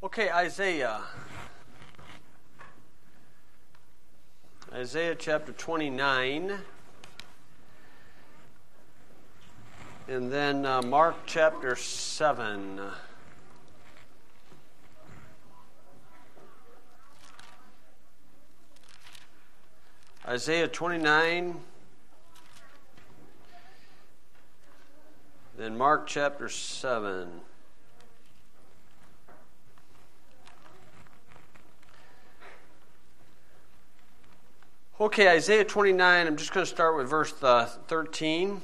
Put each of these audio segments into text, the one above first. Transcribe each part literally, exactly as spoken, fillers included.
Okay, Isaiah. Isaiah chapter twenty-nine. And then uh, Mark chapter seven. Isaiah twenty-nine. Then Mark chapter seven. Okay, Isaiah twenty-nine, I'm just going to start with verse uh, thirteen.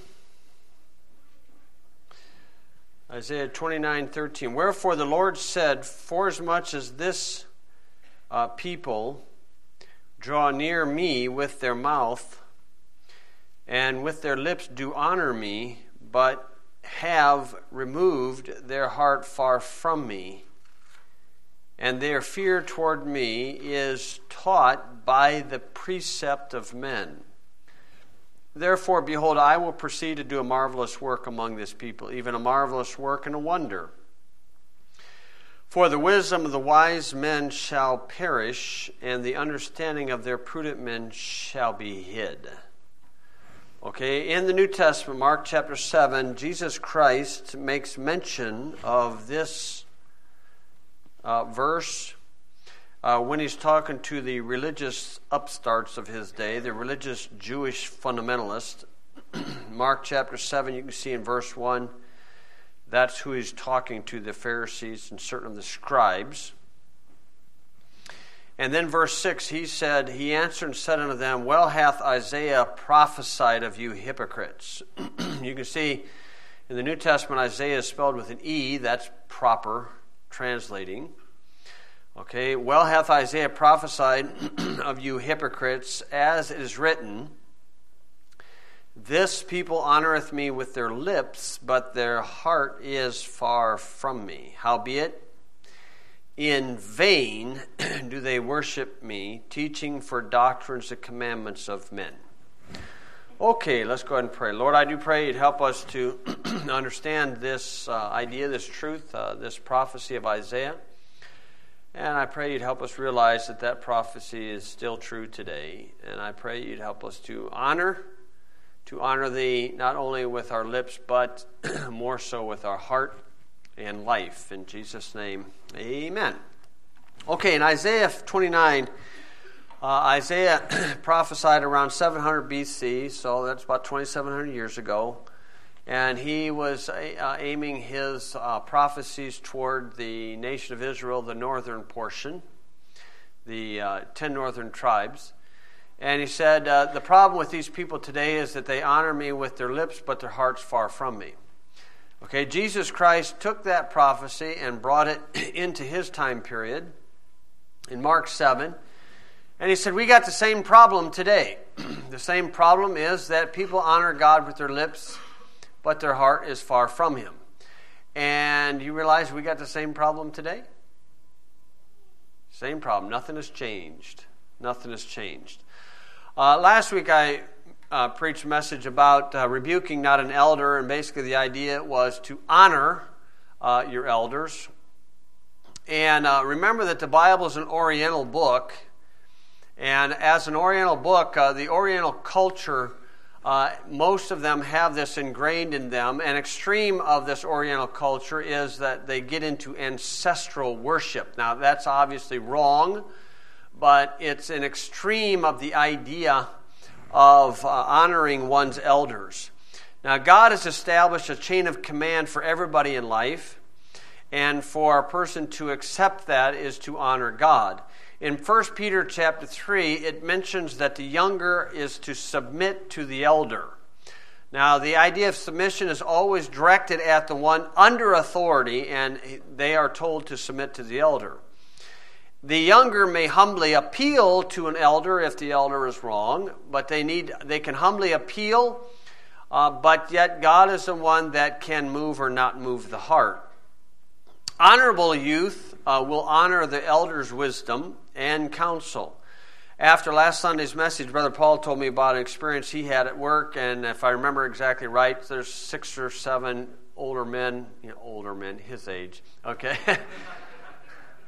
Isaiah twenty-nine, thirteen. Wherefore the Lord said, forasmuch as this uh, people draw near me with their mouth, and with their lips do honor me, but have removed their heart far from me, and their fear toward me is taught by the precept of men. Therefore, behold, I will proceed to do a marvelous work among this people, even a marvelous work and a wonder. For the wisdom of the wise men shall perish, and the understanding of their prudent men shall be hid. Okay, in the New Testament, Mark chapter seven, Jesus Christ makes mention of this uh, verse uh, when he's talking to the religious upstarts of his day, the religious Jewish fundamentalists. Mark chapter seven, you can see in verse one, that's who he's talking to, the Pharisees and certain of the scribes. And then verse six, he said, he answered and said unto them, well hath Isaiah prophesied of you hypocrites. You can see in the New Testament, Isaiah is spelled with an E. That's proper translating. Okay, well hath Isaiah prophesied of you hypocrites, as it is written, this people honoreth me with their lips, but their heart is far from me. Howbeit, in vain do they worship me, teaching for doctrines the commandments of men. Okay, let's go ahead and pray. Lord, I do pray you'd help us to understand this uh, idea, this truth, uh, this prophecy of Isaiah. And I pray you'd help us realize that that prophecy is still true today. And I pray you'd help us to honor, to honor thee not only with our lips, but more so with our heart and life. In Jesus' name, amen. Okay, in Isaiah twenty-nine, uh, Isaiah prophesied around seven hundred B C, so that's about twenty-seven hundred years ago. And he was uh, aiming his uh, prophecies toward the nation of Israel, the northern portion, the uh, ten northern tribes. And he said, uh, the problem with these people today is that they honor me with their lips, but their heart's far from me. Okay, Jesus Christ took that prophecy and brought it into his time period in Mark seven. And he said, we got the same problem today. The same problem is that people honor God with their lips, but their heart is far from him. And you realize we got the same problem today? Same problem. Nothing has changed. Nothing has changed. Uh, last week I uh, preached a message about uh, rebuking not an elder, and basically the idea was to honor uh, your elders. And uh, remember that the Bible is an Oriental book, and as an Oriental book, uh, the Oriental culture, Uh, most of them have this ingrained in them. An extreme of this Oriental culture is that they get into ancestral worship. Now, that's obviously wrong, but it's an extreme of the idea of uh, honoring one's elders. Now, God has established a chain of command for everybody in life, and for a person to accept that is to honor God. In First Peter chapter three, it mentions that the younger is to submit to the elder. Now, the idea of submission is always directed at the one under authority, and they are told to submit to the elder. The younger may humbly appeal to an elder if the elder is wrong, but they need they can humbly appeal, uh, but yet God is the one that can move or not move the heart. Honorable youth uh, will honor the elder's wisdom and counsel. After last Sunday's message, Brother Paul told me about an experience he had at work, and if I remember exactly right, there's six or seven older men, you know, older men, his age, okay,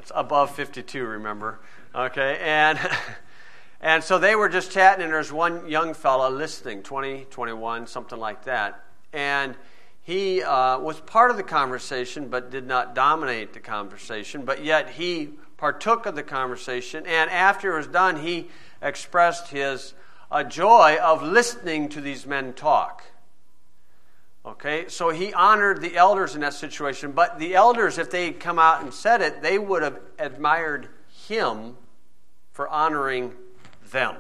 It's above fifty-two, remember? Okay, and and so they were just chatting, and there's one young fella listening, twenty, twenty-one, something like that. And he uh, was part of the conversation, but did not dominate the conversation. But yet he partook of the conversation, and after it was done, he expressed his uh, joy of listening to these men talk. Okay, so he honored the elders in that situation. But the elders, if they had come out and said it, they would have admired him for honoring them.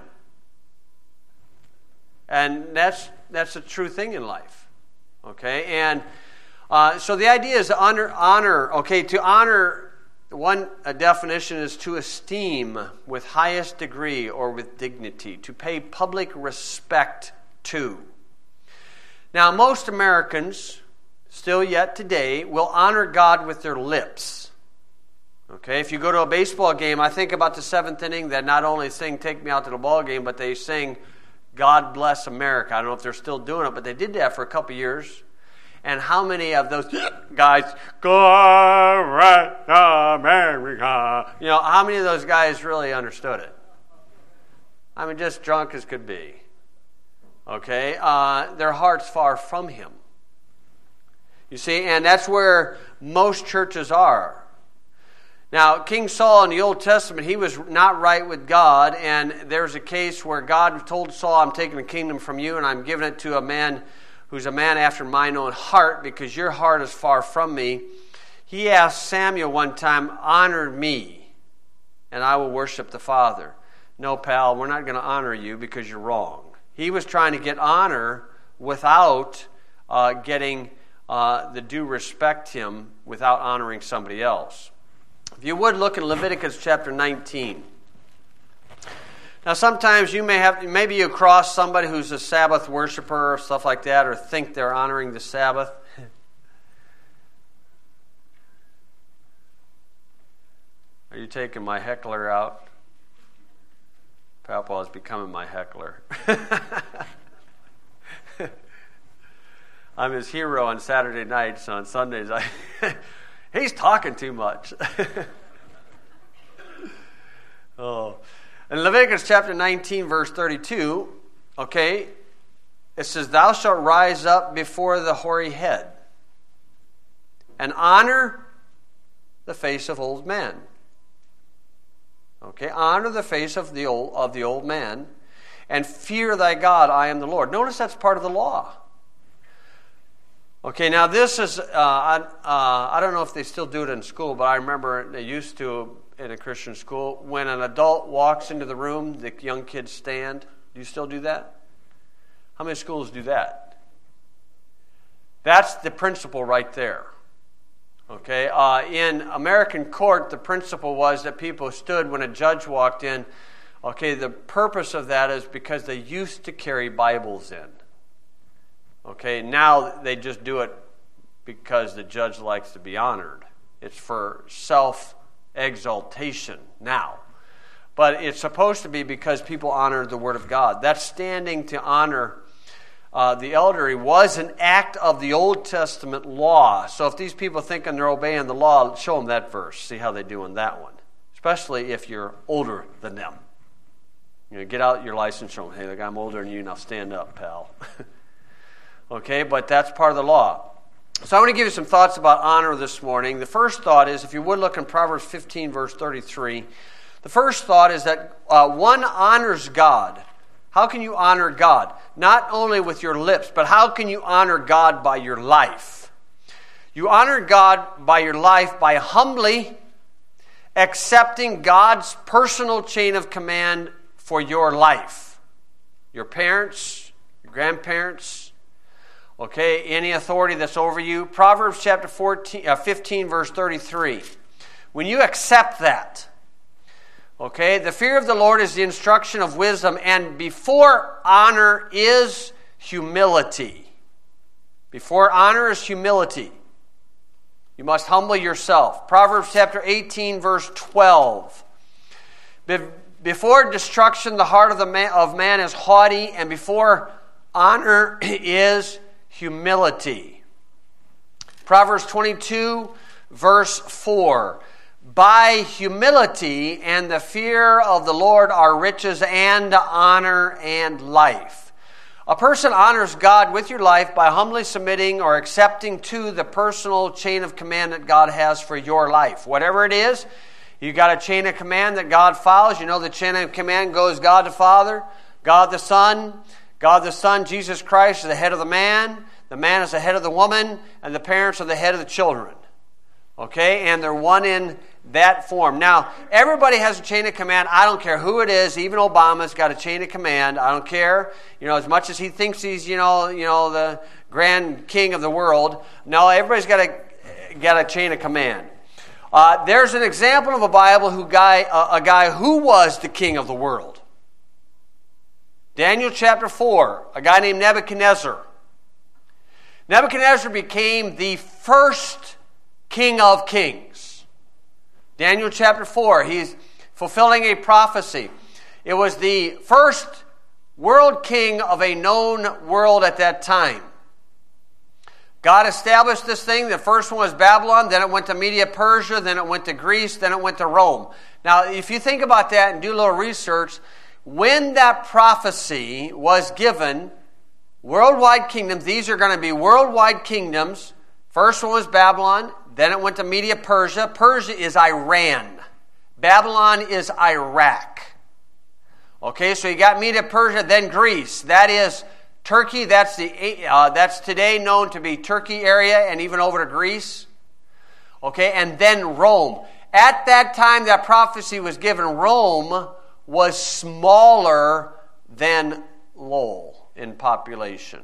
And that's that's a true thing in life. Okay, and uh, so the idea is to honor, honor. Okay, to honor, one a definition is to esteem with highest degree or with dignity, to pay public respect to. Now, most Americans, still yet today, will honor God with their lips. Okay, if you go to a baseball game, I think about the seventh inning, that not only sing "Take Me Out to the Ball Game," but they sing "God Bless America." I don't know if they're still doing it, but they did that for a couple years. And how many of those guys, "God Bless America," you know, how many of those guys really understood it? I mean, just drunk as could be. Okay, uh, their heart's far from Him. You see, and that's where most churches are. Now, King Saul in the Old Testament, he was not right with God, and there's a case where God told Saul, "I'm taking the kingdom from you, and I'm giving it to a man who's a man after mine own heart, because your heart is far from me." He asked Samuel one time, "Honor me, and I will worship the Father." "No, pal, we're not going to honor you because you're wrong." He was trying to get honor without uh, getting uh, the due respect him, without honoring somebody else. If you would look in Leviticus chapter nineteen. Now, sometimes you may have, maybe you cross somebody who's a Sabbath worshiper or stuff like that, or think they're honoring the Sabbath. Are you taking my heckler out? Papa is becoming my heckler. I'm his hero on Saturday nights, so on Sundays I he's talking too much. Oh. In Leviticus chapter nineteen, verse thirty-two, okay, it says, "Thou shalt rise up before the hoary head, and honor the face of old men." Okay, honor the face of the old of the old man, and fear thy God, I am the Lord. Notice that's part of the law. Okay, now this is, uh, I, uh, I don't know if they still do it in school, but I remember they used to in a Christian school. When an adult walks into the room, the young kids stand. Do you still do that? How many schools do that? That's the principle right there. Okay, uh, in American court, the principle was that people stood when a judge walked in. Okay, the purpose of that is because they used to carry Bibles in. Okay, now they just do it because the judge likes to be honored. It's for self-exaltation now. But it's supposed to be because people honor the Word of God. That standing to honor uh, the elderly was an act of the Old Testament law. So if these people thinking they're obeying the law, show them that verse. See how they do in that one. Especially if you're older than them. You know, get out your license, show them, "Hey, look, I'm older than you, now stand up, pal." Okay, but that's part of the law. So I want to give you some thoughts about honor this morning. The first thought is, if you would look in Proverbs fifteen, verse thirty-three, the first thought is that uh, one honors God. How can you honor God? Not only with your lips, but how can you honor God by your life? You honor God by your life by humbly accepting God's personal chain of command for your life. Your parents, your grandparents, okay, any authority that's over you. Proverbs chapter fourteen, uh, fifteen, verse thirty-three. When you accept that, okay, the fear of the Lord is the instruction of wisdom, and before honor is humility. Before honor is humility. You must humble yourself. Proverbs chapter eighteen, verse twelve. Before destruction, the heart of the man, of man is haughty, and before honor is humility. Proverbs twenty-two, verse four. by humility and the fear of the Lord are riches and honor and life. A person honors God with your life by humbly submitting or accepting to the personal chain of command that God has for your life. Whatever it is, you got a chain of command that God follows. You know the chain of command goes God the Father, God the Son, God the Son, Jesus Christ is the head of the man, the man is the head of the woman, and the parents are the head of the children. Okay, and they're one in that form. Now, everybody has a chain of command. I don't care who it is. Even Obama's got a chain of command. I don't care. You know, as much as he thinks he's, you know, you know, the grand king of the world. No, everybody's got a got a chain of command. Uh, there's an example of a Bible who guy uh, a guy who was the king of the world. Daniel chapter four. A guy named Nebuchadnezzar. Nebuchadnezzar became the first King of Kings. Daniel chapter four, he's fulfilling a prophecy. It was the first world king of a known world at that time. God established this thing. The first one was Babylon, then it went to Media Persia, then it went to Greece, then it went to Rome. Now, if you think about that and do a little research, when that prophecy was given, worldwide kingdoms, these are going to be worldwide kingdoms. First one was Babylon. Then it went to Media Persia. Persia is Iran. Babylon is Iraq. Okay, so you got Media Persia, then Greece. That is Turkey. That's the uh, that's today known to be Turkey area, and even over to Greece. Okay, and then Rome. At that time that prophecy was given, Rome was smaller than Lowell in population.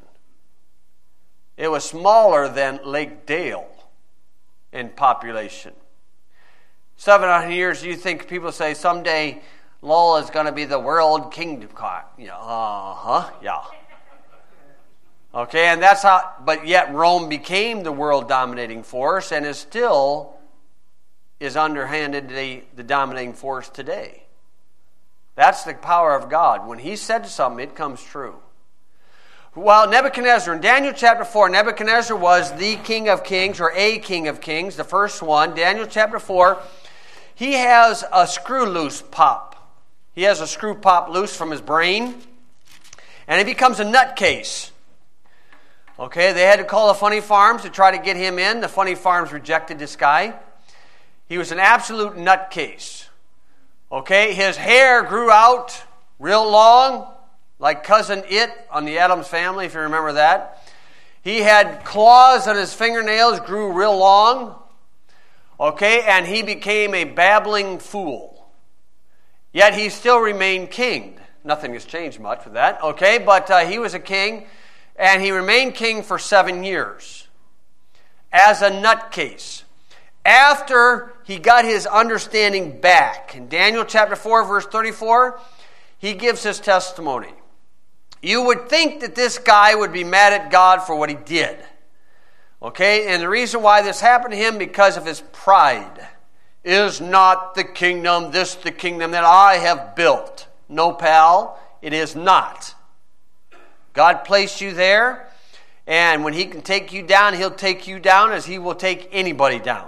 It was smaller than Lake Dale in population. seven hundred years, you think people say someday Lowell is going to be the world kingdom. Yeah, uh-huh, yeah. Okay, and that's how, but yet Rome became the world dominating force and is still, is underhanded the, the dominating force today. That's the power of God. When he said something, it comes true. Well, Nebuchadnezzar, in Daniel chapter four, Nebuchadnezzar was the king of kings, or a king of kings, the first one. Daniel chapter four, he has a screw loose pop. He has a screw pop loose from his brain, and he becomes a nutcase. Okay, they had to call the funny farms to try to get him in. The funny farms rejected this guy. He was an absolute nutcase. Okay, his hair grew out real long, like Cousin It on the Addams Family, if you remember that. He had claws on his fingernails, grew real long. Okay, and he became a babbling fool. Yet he still remained king. Nothing has changed much with that. Okay, but uh, he was a king, and he remained king for seven years as a nutcase. After he got his understanding back, in Daniel chapter four, verse thirty-four, he gives his testimony. You would think that this guy would be mad at God for what he did. Okay, and the reason why this happened to him, because of his pride. Is not the kingdom this the kingdom that I have built? No, pal, it is not. God placed you there, and when he can take you down, he'll take you down as he will take anybody down.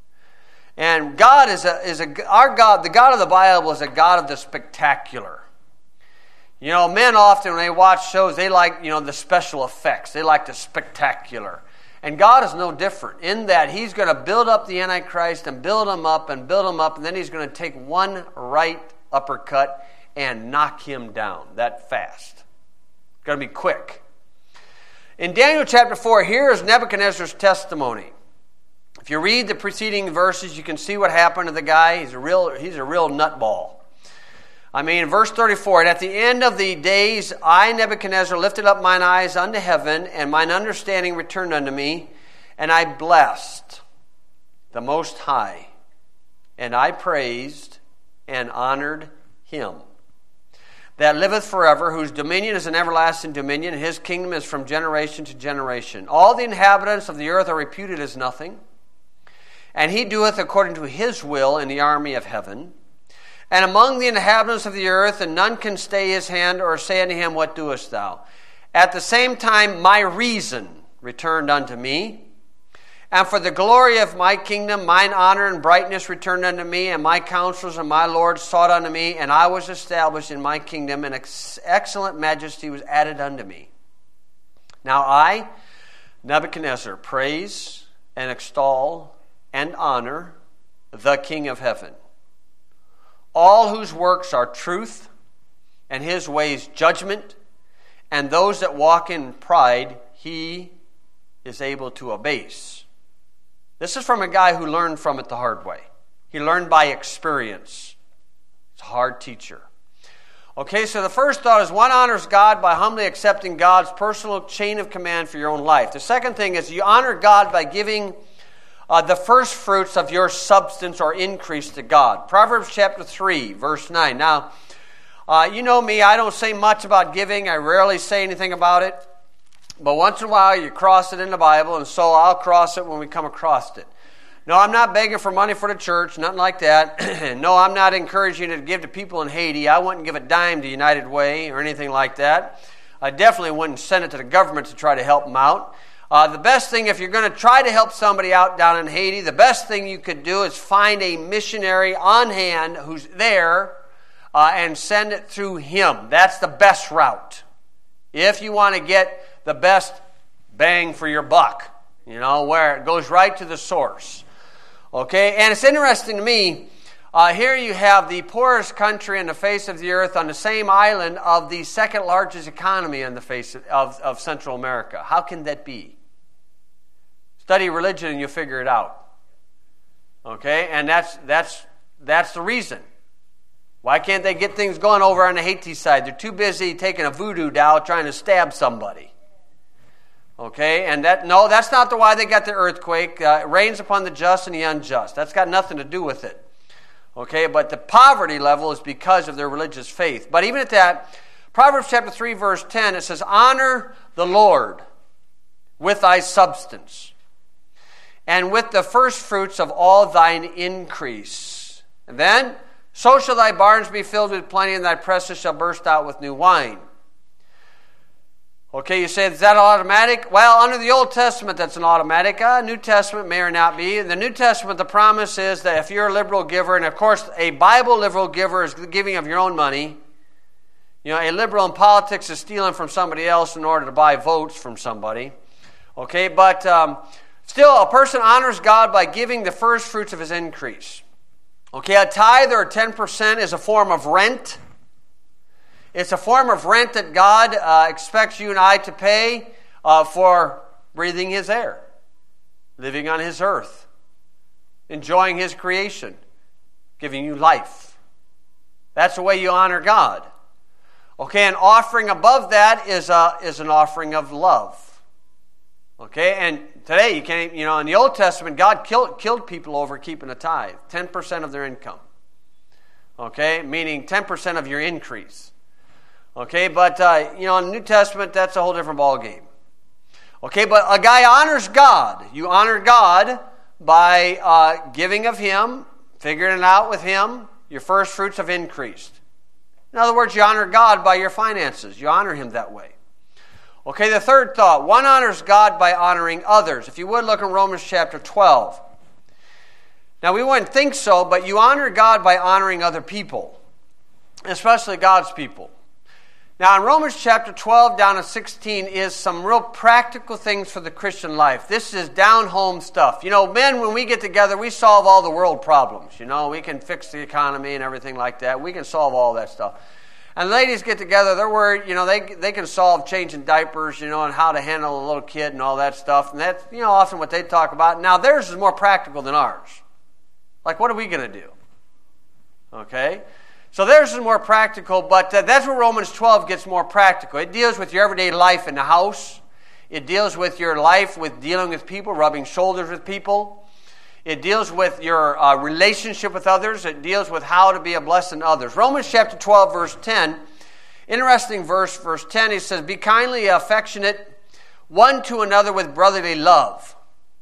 And God is a is a our God, the God of the Bible is a God of the spectacular. You know, men often, when they watch shows, they like, you know, the special effects. They like the spectacular. And God is no different in that he's going to build up the Antichrist and build him up and build him up, and then he's going to take one right uppercut and knock him down that fast. It's going to be quick. In Daniel chapter four, here is Nebuchadnezzar's testimony. If you read the preceding verses, you can see what happened to the guy. He's a real, he's a real nutball. I mean, verse thirty-four, and at the end of the days, I, Nebuchadnezzar, lifted up mine eyes unto heaven, and mine understanding returned unto me, and I blessed the Most High, and I praised and honored him that liveth forever, whose dominion is an everlasting dominion, and his kingdom is from generation to generation. All the inhabitants of the earth are reputed as nothing, and he doeth according to his will in the army of heaven. And among the inhabitants of the earth, and none can stay his hand or say unto him, what doest thou? At the same time, my reason returned unto me, And for the glory of my kingdom, mine honor and brightness returned unto me, and my counselors and my lords sought unto me, and I was established in my kingdom, and ex- excellent majesty was added unto me. Now I, Nebuchadnezzar, praise and extol and honor the King of heaven, all whose works are truth, and his ways judgment, and those that walk in pride he is able to abase. This is from a guy who learned from it the hard way. He learned by experience. He's a hard teacher. Okay, so the first thought is one honors God by humbly accepting God's personal chain of command for your own life. The second thing is you honor God by giving uh, the first fruits of your substance or increase to God. Proverbs chapter three, verse nine. Now, uh, you know me, I don't say much about giving. I rarely say anything about it. But once in a while you cross it in the Bible, and so I'll cross it when we come across it. No, I'm not begging for money for the church, nothing like that. No, I'm not encouraging you to give to people in Haiti. I wouldn't give a dime to United Way or anything like that. I definitely wouldn't send it to the government to try to help them out. Uh, the best thing, if you're going to try to help somebody out down in Haiti, the best thing you could do is find a missionary on hand who's there uh, and send it through him. That's the best route. If you want to get the best bang for your buck, you know, where it goes right to the source. Okay, and it's interesting to me, uh, here you have the poorest country on the face of the earth on the same island of the second largest economy on the face of, of, of Central America. How can that be? Study religion and you'll figure it out. Okay, and that's that's that's the reason. Why can't they get things going over on the Haiti side? They're too busy taking a voodoo doll trying to stab somebody. Okay, and that no, that's not the why they got the earthquake. Uh, it rains upon the just and the unjust. That's got nothing to do with it. Okay, but the poverty level is because of their religious faith. But even at that, Proverbs chapter three, verse ten, it says, honor the Lord with thy substance, and with the first fruits of all thine increase. And then, so shall thy barns be filled with plenty, and thy presses shall burst out with new wine. Okay, you say, is that automatic? Well, under the Old Testament, that's an automatic. Uh, New Testament may or not be. In the New Testament, the promise is that if you're a liberal giver, and of course, a Bible liberal giver is the giving of your own money. You know, a liberal in politics is stealing from somebody else in order to buy votes from somebody. Okay, but um, still, a person honors God by giving the first fruits of his increase. Okay, a tithe or ten percent is a form of rent. It's a form of rent that God uh, expects you and I to pay uh, for breathing his air, living on his earth, enjoying his creation, giving you life. That's the way you honor God. Okay, an offering above that is a, is an offering of love. Okay, and today you can't, you know, in the Old Testament, God killed, killed people over keeping a tithe, ten percent of their income. Okay, meaning ten percent of your increase. Okay, but, uh, you know, in the New Testament, that's a whole different ballgame. Okay, but a guy honors God. You honor God by uh, giving of him, figuring it out with him. Your first fruits have increased. In other words, you honor God by your finances. You honor him that way. Okay, the third thought. One honors God by honoring others. If you would, look in Romans chapter twelve. Now, we wouldn't think so, but you honor God by honoring other people, especially God's people. Now, in Romans chapter twelve down to sixteen is some real practical things for the Christian life. This is down-home stuff. You know, men, when we get together, we solve all the world problems. You know, we can fix the economy and everything like that. We can solve all that stuff. And ladies get together, they're worried, you know, they they can solve changing diapers, you know, and how to handle a little kid and all that stuff. And that's, you know, often what they talk about. Now, theirs is more practical than ours. Like, what are we going to do? Okay? So theirs is more practical, but uh, that's where Romans twelve gets more practical. It deals with your everyday life in the house. It deals with your life with dealing with people, rubbing shoulders with people. It deals with your uh, relationship with others. It deals with how to be a blessing to others. Romans chapter twelve, verse ten, interesting verse, verse ten, he says, be kindly affectionate one to another with brotherly love.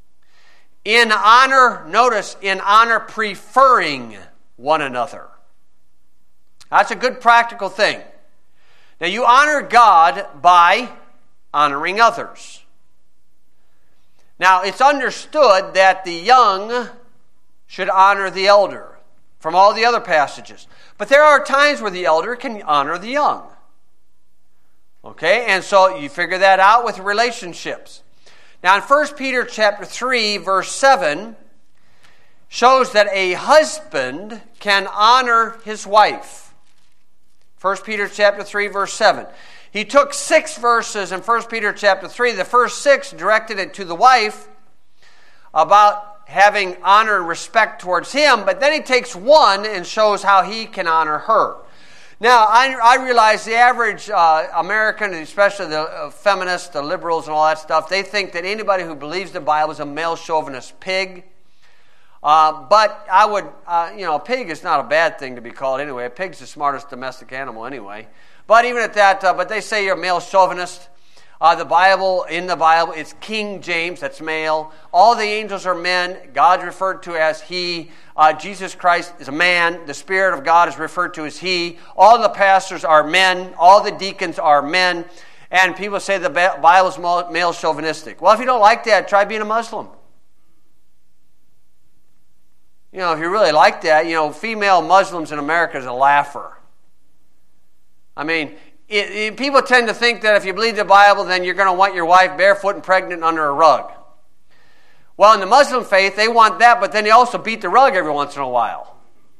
In honor, notice, in honor preferring one another. That's a good practical thing. Now, you honor God by honoring others. Now, it's understood that the young should honor the elder from all the other passages. But there are times where the elder can honor the young. Okay, and so you figure that out with relationships. Now, in First Peter chapter three, verse seven, shows that a husband can honor his wife. First Peter chapter three, verse seven. He took six verses in First Peter chapter three. The first six directed it to the wife about having honor and respect towards him, but then he takes one and shows how he can honor her. Now, I, I realize the average uh, American, especially the uh, feminists, the liberals and all that stuff, they think that anybody who believes the Bible is a male chauvinist pig. Uh, but I would, uh, you know, a pig is not a bad thing to be called anyway. A pig's the smartest domestic animal anyway. But even at that, uh, but they say you're a male chauvinist. Uh, the Bible, in the Bible, it's King James, that's male. All the angels are men. God's referred to as he. Uh, Jesus Christ is a man. The Spirit of God is referred to as he. All the pastors are men. All the deacons are men. And people say the Bible is male chauvinistic. Well, if you don't like that, try being a Muslim. You know, if you really like that, you know, female Muslims in America is a laugher. I mean, it, it, people tend to think that if you believe the Bible, then you're going to want your wife barefoot and pregnant under a rug. Well, in the Muslim faith, they want that, but then they also beat the rug every once in a while.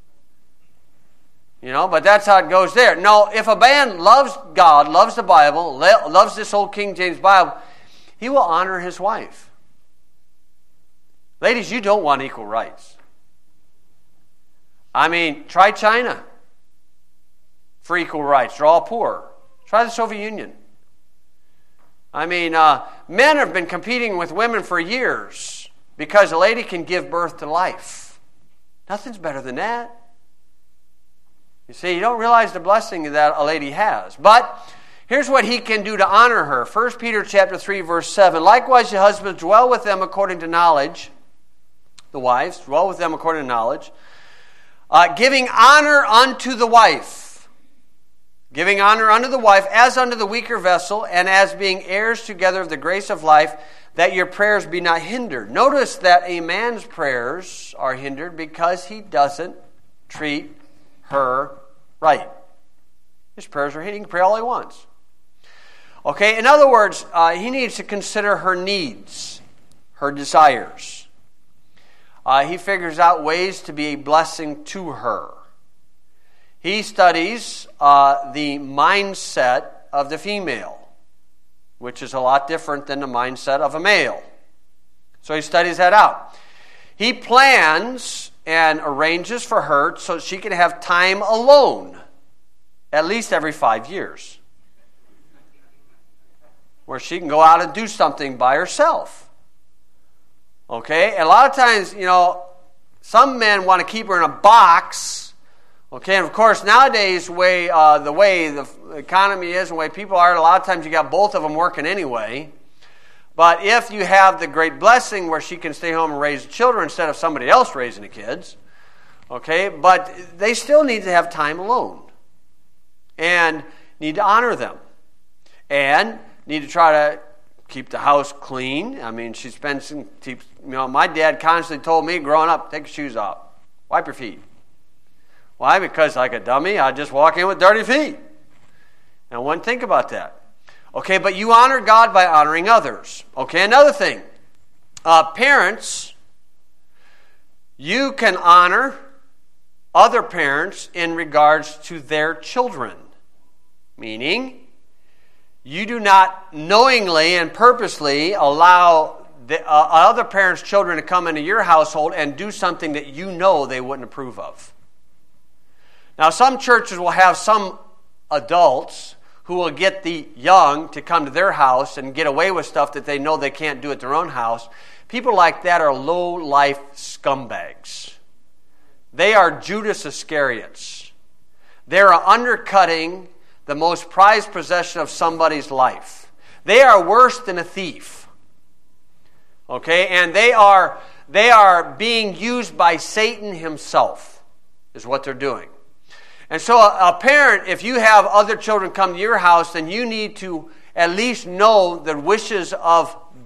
You know, but that's how it goes there. No, if a man loves God, loves the Bible, loves this old King James Bible, he will honor his wife. Ladies, you don't want equal rights. I mean, try China for equal rights. They're all poor. Try the Soviet Union. I mean, uh, men have been competing with women for years because a lady can give birth to life. Nothing's better than that. You see, you don't realize the blessing that a lady has. But here's what he can do to honor her. First Peter chapter three, verse seven. Likewise, your husbands, dwell with them according to knowledge. The wives, dwell with them according to knowledge. Uh, giving honor unto the wife. Giving honor unto the wife as unto the weaker vessel, and as being heirs together of the grace of life, that your prayers be not hindered. Notice that a man's prayers are hindered because he doesn't treat her right. His prayers are hindered. He can pray all he wants. Okay, in other words, uh, he needs to consider her needs, her desires. Uh, he figures out ways to be a blessing to her. He studies uh, the mindset of the female, which is a lot different than the mindset of a male. So he studies that out. He plans and arranges for her so she can have time alone, at least every five years, where she can go out and do something by herself. Okay, and a lot of times, you know, some men want to keep her in a box. Okay, and of course, nowadays, way uh, the way the economy is and the way people are, a lot of times you got both of them working anyway. But if you have the great blessing where she can stay home and raise the children instead of somebody else raising the kids, okay, but they still need to have time alone and need to honor them and need to try to keep the house clean. I mean, she spends some, you know, my dad constantly told me growing up, take your shoes off, wipe your feet. Why? Because like a dummy, I'd just walk in with dirty feet. And I wouldn't think about that. Okay, but you honor God by honoring others. Okay, another thing. Uh, parents, you can honor other parents in regards to their children. Meaning, you do not knowingly and purposely allow the, uh, other parents' children to come into your household and do something that you know they wouldn't approve of. Now, some churches will have some adults who will get the young to come to their house and get away with stuff that they know they can't do at their own house. People like that are low-life scumbags. They are Judas Iscariots. They're undercutting the most prized possession of somebody's life. They are worse than a thief. Okay, and they are they are being used by Satan himself, is what they're doing. And so a, a parent, if you have other children come to your house, then you need to at least know the wishes of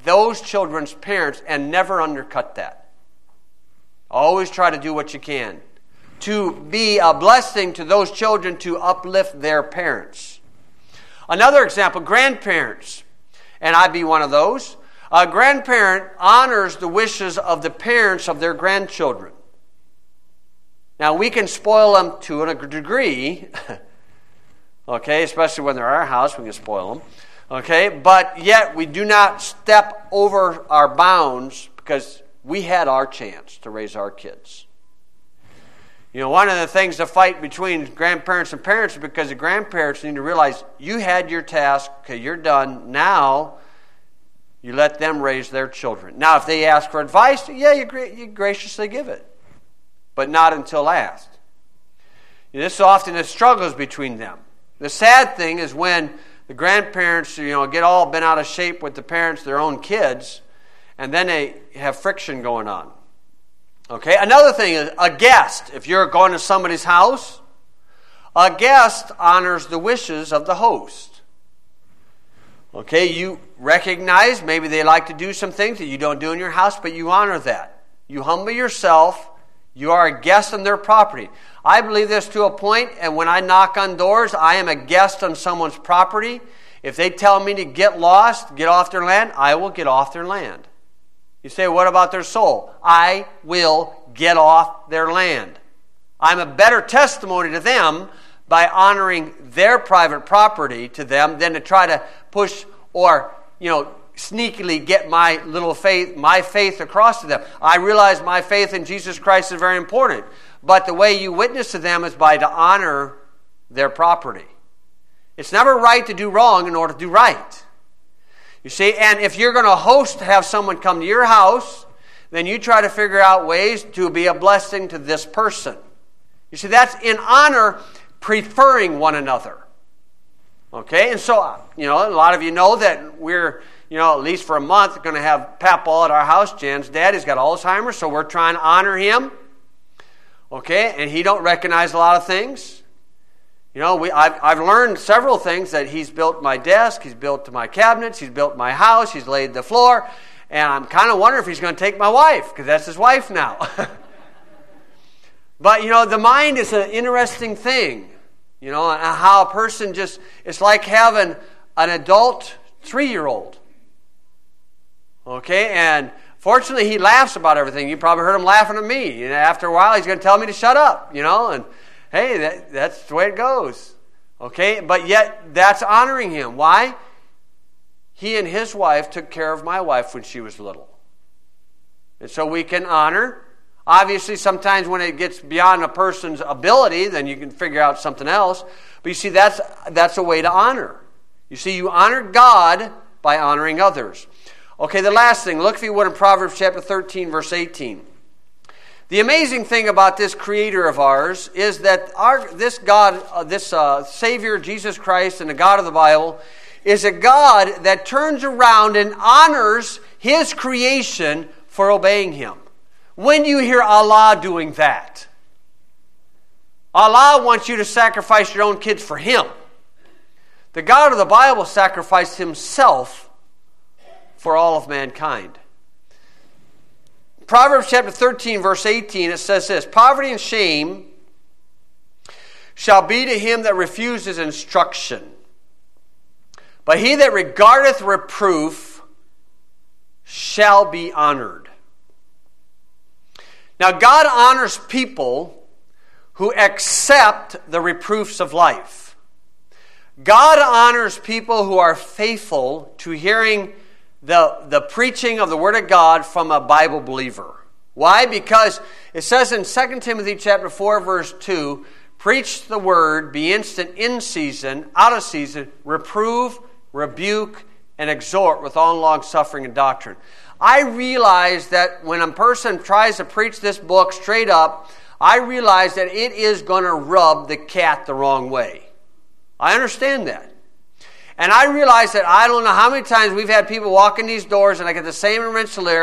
those children's parents and never undercut that. Always try to do what you can to be a blessing to those children, to uplift their parents. Another example, grandparents, and I'd be one of those. A grandparent honors the wishes of the parents of their grandchildren. Now, we can spoil them to a degree, okay, especially when they're at our house, we can spoil them, okay, but yet we do not step over our bounds because we had our chance to raise our kids. You know, one of the things to fight between grandparents and parents is because the grandparents need to realize you had your task, okay, you're done. Now, you let them raise their children. Now, if they ask for advice, yeah, you, gra- you graciously give it, but not until last. You know, this often is struggles between them. The sad thing is when the grandparents, you know, get all bent out of shape with the parents, their own kids, and then they have friction going on. Okay, another thing is a guest. If you're going to somebody's house, a guest honors the wishes of the host. Okay, you recognize maybe they like to do some things that you don't do in your house, but you honor that. You humble yourself. You are a guest on their property. I believe this to a point, and when I knock on doors, I am a guest on someone's property. If they tell me to get lost, get off their land, I will get off their land. You say, what about their soul? I will get off their land. I'm a better testimony to them by honoring their private property to them than to try to push or, you know, sneakily get my little faith, my faith across to them. I realize my faith in Jesus Christ is very important, but the way you witness to them is by to honor their property. It's never right to do wrong in order to do right. You see, and if you're going to host to have someone come to your house, then you try to figure out ways to be a blessing to this person. You see, that's in honor, preferring one another. Okay, and so, you know, a lot of you know that we're, you know, at least for a month, going to have Papaw at our house. Jan's dad, he's got Alzheimer's, so we're trying to honor him. Okay, and he don't recognize a lot of things. You know, we, I've, I've learned several things that he's built my desk, he's built my cabinets, he's built my house, he's laid the floor, and I'm kind of wondering if he's going to take my wife, because that's his wife now. But, you know, the mind is an interesting thing. You know, and how a person just, it's like having an adult three-year-old. Okay, and fortunately he laughs about everything. You probably heard him laughing at me. And after a while he's going to tell me to shut up, you know, and hey, that, that's the way it goes. Okay, but yet that's honoring him. Why? He and his wife took care of my wife when she was little. And so we can honor. Obviously, sometimes when it gets beyond a person's ability, then you can figure out something else. But you see, that's that's a way to honor. You see, you honor God by honoring others. Okay, the last thing. Look, if you would, in Proverbs chapter thirteen, verse eighteen. The amazing thing about this Creator of ours is that our this God, uh, this uh, Savior, Jesus Christ, and the God of the Bible, is a God that turns around and honors His creation for obeying Him. When you hear Allah doing that, Allah wants you to sacrifice your own kids for Him. The God of the Bible sacrificed Himself for all of mankind. Proverbs chapter thirteen, verse eighteen, it says this: poverty and shame shall be to him that refuses instruction, but he that regardeth reproof shall be honored. Now, God honors people who accept the reproofs of life. God honors people who are faithful to hearing the, the preaching of the Word of God from a Bible believer. Why? Because it says in Second Timothy chapter four, verse two, preach the Word, be instant in season, out of season, reprove, rebuke, and exhort with all long suffering and doctrine. I realize that when a person tries to preach this book straight up, I realize that it is going to rub the cat the wrong way. I understand that. And I realize that I don't know how many times we've had people walk in these doors and I get the same rensselaer,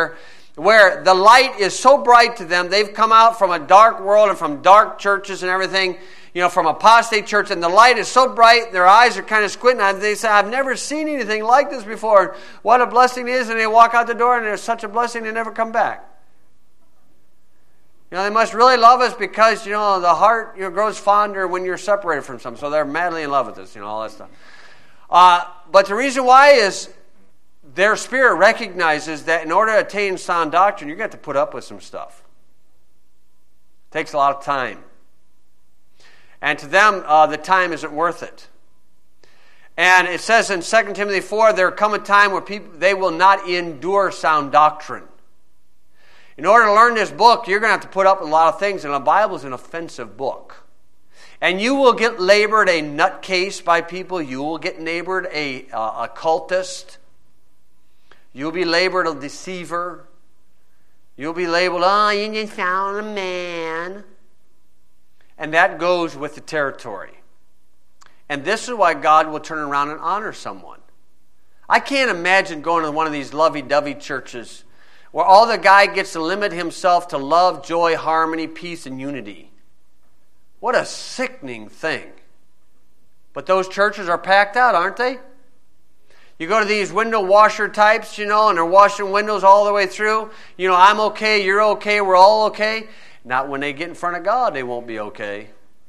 where the light is so bright to them, they've come out from a dark world and from dark churches and everything, you know, from apostate church, and the light is so bright, their eyes are kind of squinting, and they say, I've never seen anything like this before. What a blessing it is, and they walk out the door, and it's such a blessing they never come back. You know, they must really love us because, you know, the heart, you know, grows fonder when you're separated from something. So they're madly in love with us, you know, all that stuff. Uh, but the reason why is their spirit recognizes that in order to attain sound doctrine, you're going to have to put up with some stuff. It takes a lot of time. And to them, uh, the time isn't worth it. And it says in Second Timothy four, there will come a time where people they will not endure sound doctrine. In order to learn this book, you're going to have to put up with a lot of things, and the Bible is an offensive book. And you will get labored a nutcase by people. You will get labored a, uh, a cultist. You'll be labored a deceiver. You'll be labeled, oh, you just found a man. And that goes with the territory. And this is why God will turn around and honor someone. I can't imagine going to one of these lovey-dovey churches where all the guy gets to limit himself to love, joy, harmony, peace, and unity. What a sickening thing. But those churches are packed out, aren't they? You go to these window washer types, you know, and they're washing windows all the way through. You know, I'm okay, you're okay, we're all okay. Not when they get in front of God, they won't be okay.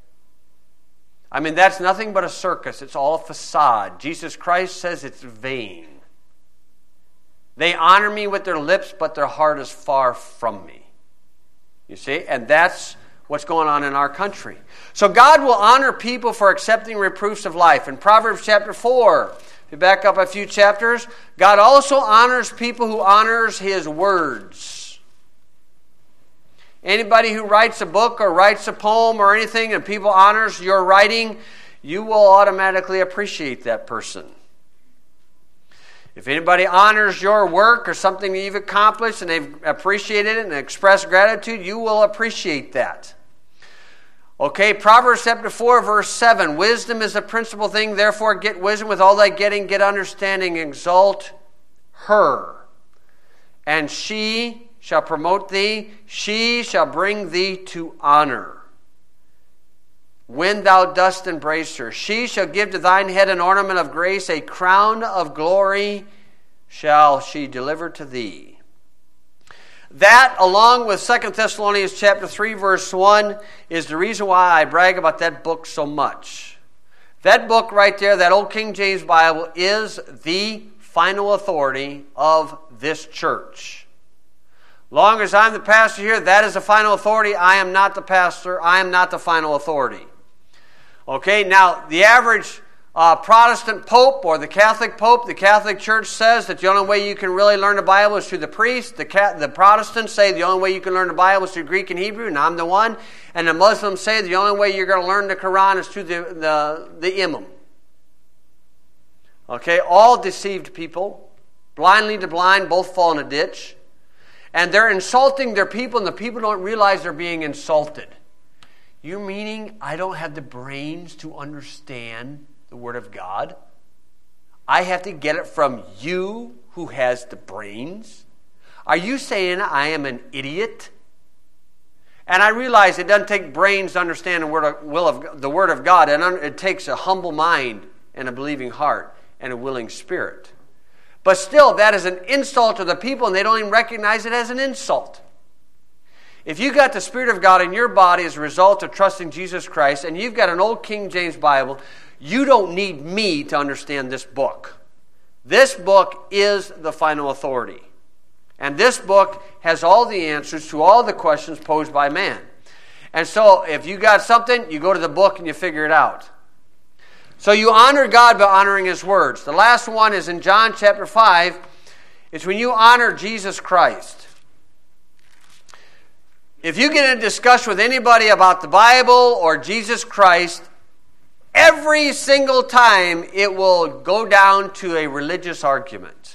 I mean, that's nothing but a circus. It's all a facade. Jesus Christ says it's vain. They honor me with their lips, but their heart is far from me. You see? And that's what's going on in our country. So God will honor people for accepting reproofs of life. In Proverbs chapter four, if you back up a few chapters, God also honors people who honors His words. Anybody who writes a book or writes a poem or anything and people honors your writing, you will automatically appreciate that person. If anybody honors your work or something you've accomplished and they've appreciated it and expressed gratitude, you will appreciate that. Okay, Proverbs chapter four, verse seven. Wisdom is the principal thing, therefore get wisdom. With all thy getting, get understanding. Exalt her, and she shall promote thee. She shall bring thee to honor. When thou dost embrace her, she shall give to thine head an ornament of grace, a crown of glory shall she deliver to thee. That, along with Second Thessalonians chapter three, verse one, is the reason why I brag about that book so much. That book right there, that old King James Bible, is the final authority of this church. Long as I'm the pastor here, that is the final authority. I am not the pastor. I am not the final authority. Okay, now the average uh, Protestant pope or the Catholic pope, the Catholic Church says that the only way you can really learn the Bible is through the priest. The, Cat- the Protestants say the only way you can learn the Bible is through Greek and Hebrew, and I'm the one. And the Muslims say the only way you're going to learn the Quran is through the, the, the Imam. Okay, all deceived people, blindly to blind, both fall in a ditch. And they're insulting their people, and the people don't realize they're being insulted. You meaning I don't have the brains to understand the Word of God? I have to get it from you who has the brains? Are you saying I am an idiot? And I realize it doesn't take brains to understand the Word of, will of, the Word of God. It, it takes a humble mind and a believing heart and a willing spirit. But still, that is an insult to the people, and they don't even recognize it as an insult. If you got the Spirit of God in your body as a result of trusting Jesus Christ, and you've got an old King James Bible, you don't need me to understand this book. This book is the final authority. And this book has all the answers to all the questions posed by man. And so, if you got something, you go to the book and you figure it out. So you honor God by honoring His words. The last one is in John chapter five. It's when you honor Jesus Christ. If you get in a discussion with anybody about the Bible or Jesus Christ, every single time it will go down to a religious argument.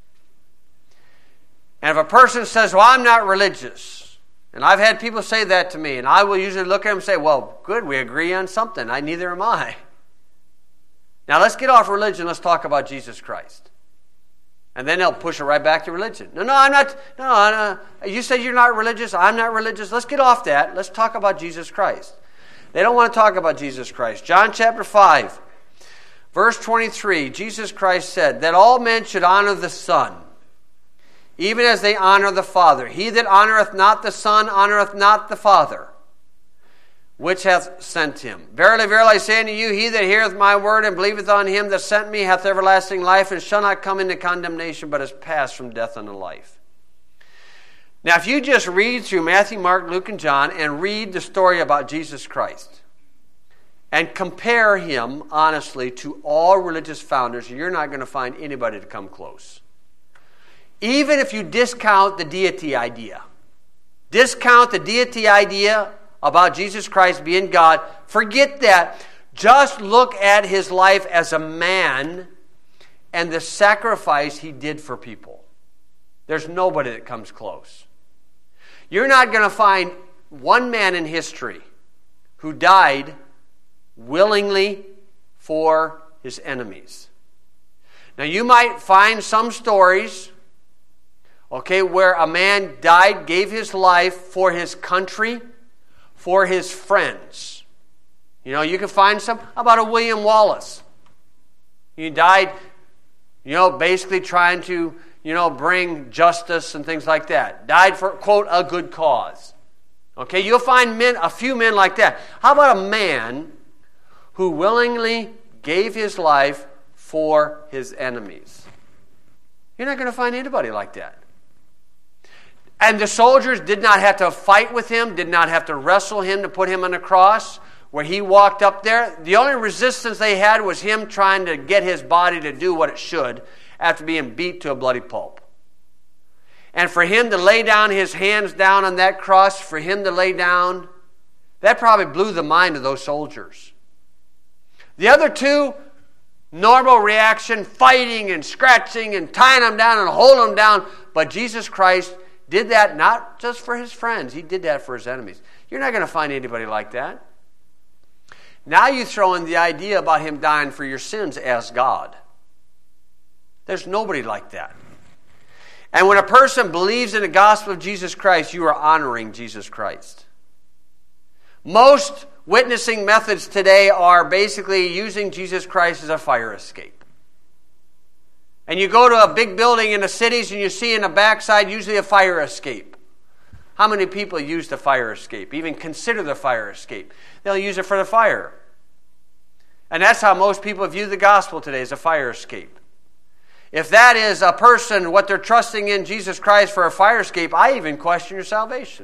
And if a person says, well, I'm not religious, and I've had people say that to me, and I will usually look at them and say, well, good, we agree on something. I neither am I. Now let's get off religion. Let's talk about Jesus Christ. And then they'll push it right back to religion. No, no, I'm not. No, no, you said you're not religious. I'm not religious. Let's get off that. Let's talk about Jesus Christ. They don't want to talk about Jesus Christ. John chapter five, verse twenty-three, Jesus Christ said that all men should honor the Son, even as they honor the Father. He that honoreth not the Son honoreth not the Father, which hath sent him. Verily, verily, I say unto you, he that heareth my word and believeth on him that sent me hath everlasting life, and shall not come into condemnation, but is passed from death unto life. Now, if you just read through Matthew, Mark, Luke, and John and read the story about Jesus Christ and compare him, honestly, to all religious founders, you're not going to find anybody to come close. Even if you discount the deity idea. Discount the deity idea about Jesus Christ being God. Forget that. Just look at his life as a man and the sacrifice he did for people. There's nobody that comes close. You're not going to find one man in history who died willingly for his enemies. Now, you might find some stories, okay, where a man died, gave his life for his country, for his friends. You know, you can find some. How about a William Wallace? He died, you know, basically trying to, you know, bring justice and things like that. Died for, quote, a good cause. Okay, you'll find men, a few men like that. How about a man who willingly gave his life for his enemies? You're not going to find anybody like that. And the soldiers did not have to fight with him, did not have to wrestle him to put him on the cross. Where he walked up there, the only resistance they had was him trying to get his body to do what it should after being beat to a bloody pulp. And for him to lay down his hands down on that cross, for him to lay down, that probably blew the mind of those soldiers. The other two, normal reaction, fighting and scratching and tying them down and holding them down. But Jesus Christ did that not just for his friends. He did that for his enemies. You're not going to find anybody like that. Now you throw in the idea about him dying for your sins as God. There's nobody like that. And when a person believes in the gospel of Jesus Christ, you are honoring Jesus Christ. Most witnessing methods today are basically using Jesus Christ as a fire escape. And you go to a big building in the cities and you see in the backside usually a fire escape. How many people use the fire escape, even consider the fire escape? They'll use it for the fire. And that's how most people view the gospel today, as a fire escape. If that is a person, what they're trusting in Jesus Christ for a fire escape, I even question your salvation.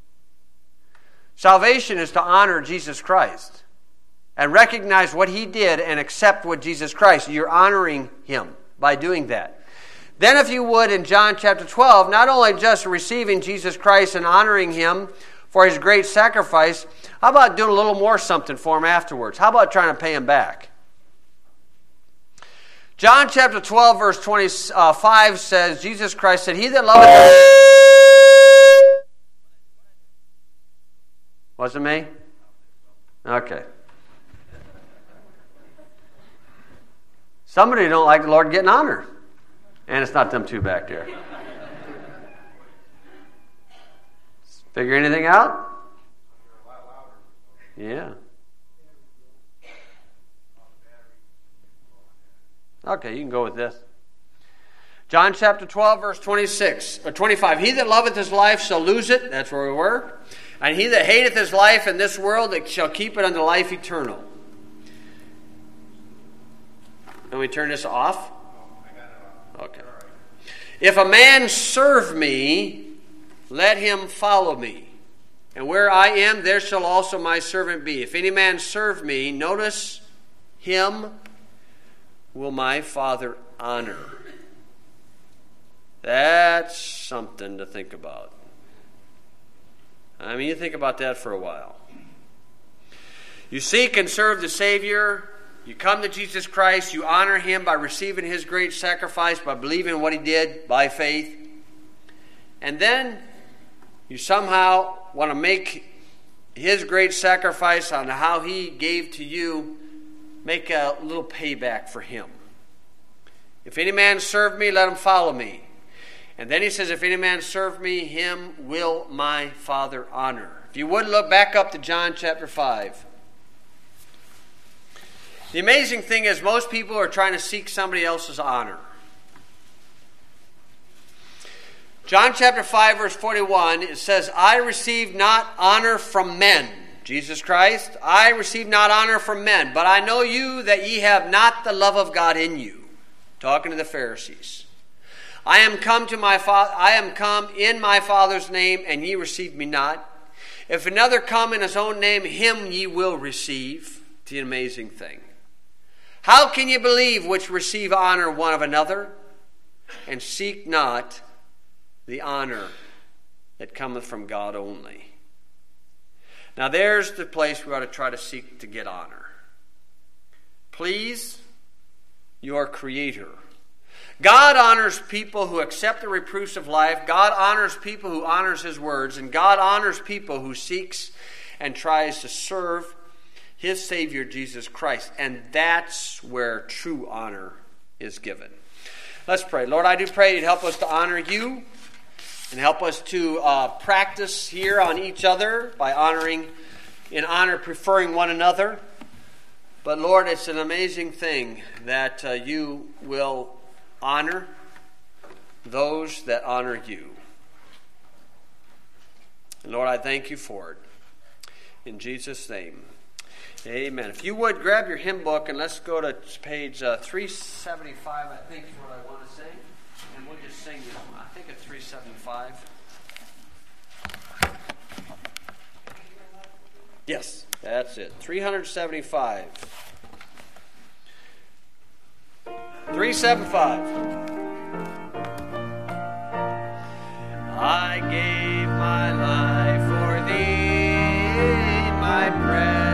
Salvation is to honor Jesus Christ and recognize what he did and accept what Jesus Christ. You're honoring him by doing that. Then if you would, in John chapter twelve, not only just receiving Jesus Christ and honoring him for his great sacrifice, how about doing a little more something for him afterwards? How about trying to pay him back? John chapter twelve, verse twenty-five says, Jesus Christ said, he that loveth... Was it me? Okay. Somebody don't like the Lord getting honor. And it's not them two back there. Figure anything out? Yeah. Okay, you can go with this. John chapter twelve, verse twenty-six or twenty-five. He that loveth his life shall lose it. That's where we were. And he that hateth his life in this world, that shall keep it unto life eternal. Can we turn this off? Okay. If a man serve me, let him follow me. And where I am, there shall also my servant be. If any man serve me, notice, him will my Father honor. That's something to think about. I mean, you think about that for a while. You seek and serve the Savior. You come to Jesus Christ. You honor him by receiving his great sacrifice, by believing what he did by faith. And then you somehow want to make his great sacrifice on how he gave to you, make a little payback for him. If any man serve me, let him follow me. And then he says, if any man serve me, him will my Father honor. If you would, look back up to John chapter five. The amazing thing is most people are trying to seek somebody else's honor. John chapter five, verse forty-one, it says, I receive not honor from men. Jesus Christ, I receive not honor from men, but I know you that ye have not the love of God in you. Talking to the Pharisees. I am come to my fa- I am come in my Father's name, and ye receive me not. If another come in his own name, him ye will receive. It's an amazing thing. How can ye believe which receive honor one of another, and seek not the honor that cometh from God only? Now there's the place we ought to try to seek to get honor. Please your Creator. God honors people who accept the reproofs of life. God honors people who honors His words. And God honors people who seeks and tries to serve His Savior, Jesus Christ. And that's where true honor is given. Let's pray. Lord, I do pray You'd help us to honor You and help us to uh, practice here on each other by honoring, in honor, preferring one another. But Lord, it's an amazing thing that uh, You will honor those that honor You. And Lord, I thank You for it. In Jesus' name, amen. If you would, grab your hymn book and let's go to page uh, three seventy-five, I think is what I want to sing. And we'll just sing, I think it's three seventy-five. Yes, that's it. three seventy-five. three seventy-five. I gave my life for Thee, my prayer.